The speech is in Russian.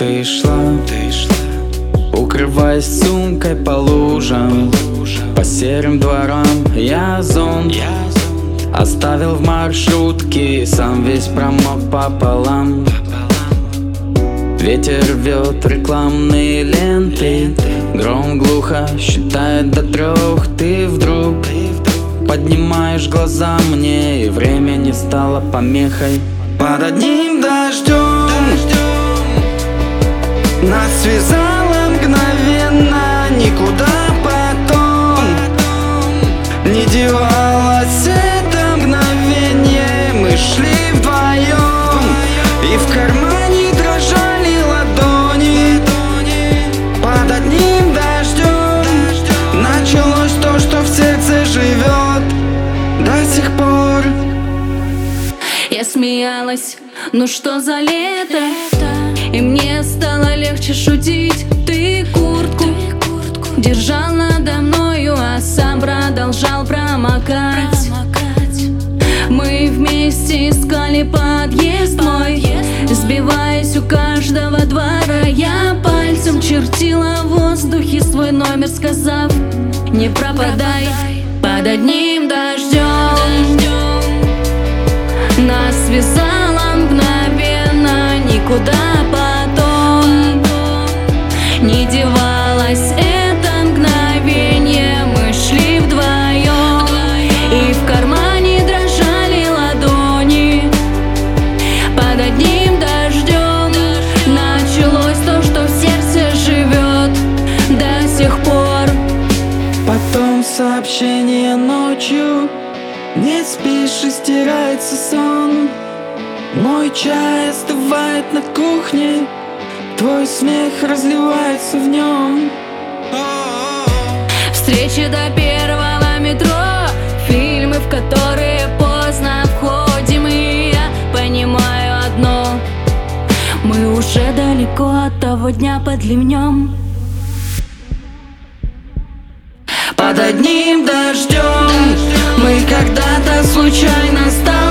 Ты шла, укрываясь сумкой по лужам, по серым дворам я зонт оставил в маршрутке, сам весь промок пополам. Ветер рвет рекламные ленты, гром глухо считает до 3. Ты вдруг поднимаешь глаза мне, и время не стало помехой. Под одним дождем нас связало мгновенно, никуда потом не девалось это мгновение. Мы шли вдвоем, и в кармане дрожали ладони. Под одним дождем началось то, что в сердце живет до сих пор. Я смеялась, ну что за лето, и мне стало легче шутить. Ты куртку держал надо мною, а сам продолжал промокать. Мы вместе искали подъезд мой, сбиваясь у каждого двора. Я пальцем чертила в воздухе свой номер, сказав: не пропадай. Под одним дождем нас связало мгновенно, никуда потом не девалось это мгновение. Мы шли вдвоем, и в кармане дрожали ладони. Под одним дождем началось то, что в сердце живет до сих пор. Потом сообщение ночью: не спишь и стирается сон. Мой чай остывает на кухне, твой смех разливается в нем. Встречи до первого метро, фильмы, в которые поздно входим, и я понимаю одно: мы уже далеко от того дня под ливнем. Под одним дождем мы когда-то случайно стали